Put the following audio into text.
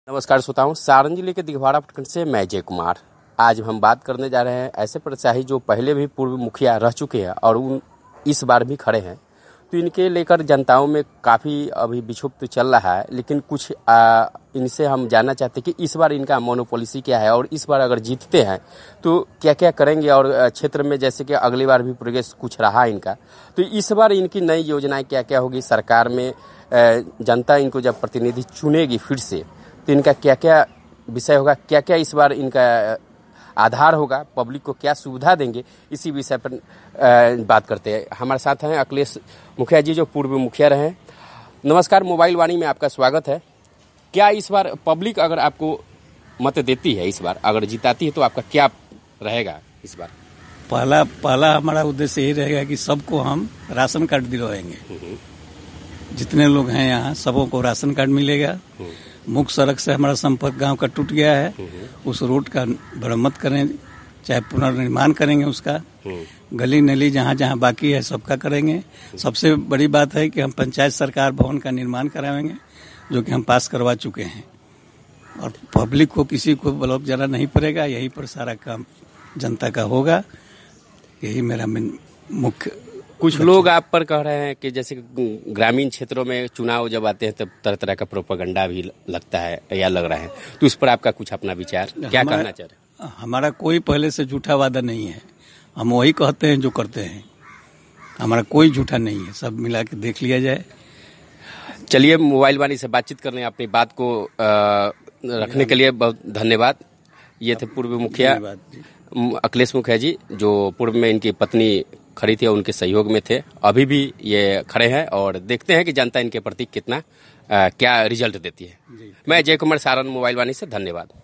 नमस्कार श्रोताओं, सारण जिले के दिघवाड़ा प्रखंड से मैं जय कुमार। आज हम बात करने जा रहे हैं ऐसे प्रत्याशी जो पहले भी पूर्व मुखिया रह चुके हैं और इस बार भी खड़े हैं। तो इनके लेकर जनताओं में काफ़ी अभी विक्षुब्ध चल रहा है, लेकिन कुछ इनसे हम जानना चाहते हैं कि इस बार इनका मोनोपॉलिसी क्या है और इस बार अगर जीतते हैं तो क्या क्या करेंगे। और क्षेत्र में जैसे कि अगली बार भी प्रोग्रेस कुछ रहा इनका, तो इस बार इनकी नई योजनाएं क्या क्या होगी सरकार में। जनता इनको जब प्रतिनिधि चुनेगी फिर से तो इनका क्या क्या विषय होगा, क्या क्या इस बार इनका आधार होगा, पब्लिक को क्या सुविधा देंगे, इसी विषय पर बात करते हैं। हमारे साथ हैं अखिलेश मुखिया जी जो पूर्व मुखिया रहे हैं। नमस्कार, मोबाइल वाणी में आपका स्वागत है। क्या इस बार पब्लिक अगर आपको मत देती है, इस बार अगर जिताती है तो आपका क्या रहेगा इस बार? पहला हमारा उद्देश्य यही रहेगा कि सबको हम राशन कार्ड दिलवाएंगे। जितने लोग हैं यहाँ सबों को राशन कार्ड मिलेगा। मुख्य सड़क से हमारा संपर्क गांव का टूट गया है, उस रोड का मरम्मत करें, चाहे पुनर्निर्माण करेंगे उसका। गली नली जहाँ जहाँ बाकी है सबका करेंगे। सबसे बड़ी बात है कि हम पंचायत सरकार भवन का निर्माण कराएंगे, जो कि हम पास करवा चुके हैं। और पब्लिक को किसी को बलौक जाना नहीं पड़ेगा, यहीं पर सारा काम जनता का होगा। यही मेरा मुख्य। कुछ लोग आप पर कह रहे हैं कि जैसे ग्रामीण क्षेत्रों में चुनाव जब आते हैं तब तरह तरह का प्रोपेगेंडा भी लगता है या लग रहा है, तो इस पर आपका कुछ अपना विचार क्या कहना चाह रहे हैं? हमारा कोई पहले से झूठा वादा नहीं है, हम वही कहते हैं जो करते हैं। हमारा कोई झूठा नहीं है, सब मिला के देख लिया जाए। चलिए, मोबाइल वाणी से बातचीत करने अपनी बात को रखने के लिए बहुत धन्यवाद। ये थे पूर्व मुखिया अखिलेश मुखिया जी, जो पूर्व में इनकी पत्नी खड़ी थी और उनके सहयोग में थे। अभी भी ये खड़े हैं और देखते हैं कि जनता इनके प्रति कितना क्या रिजल्ट देती है। मैं जय कुमार, सारण मोबाइल वाणी से, धन्यवाद।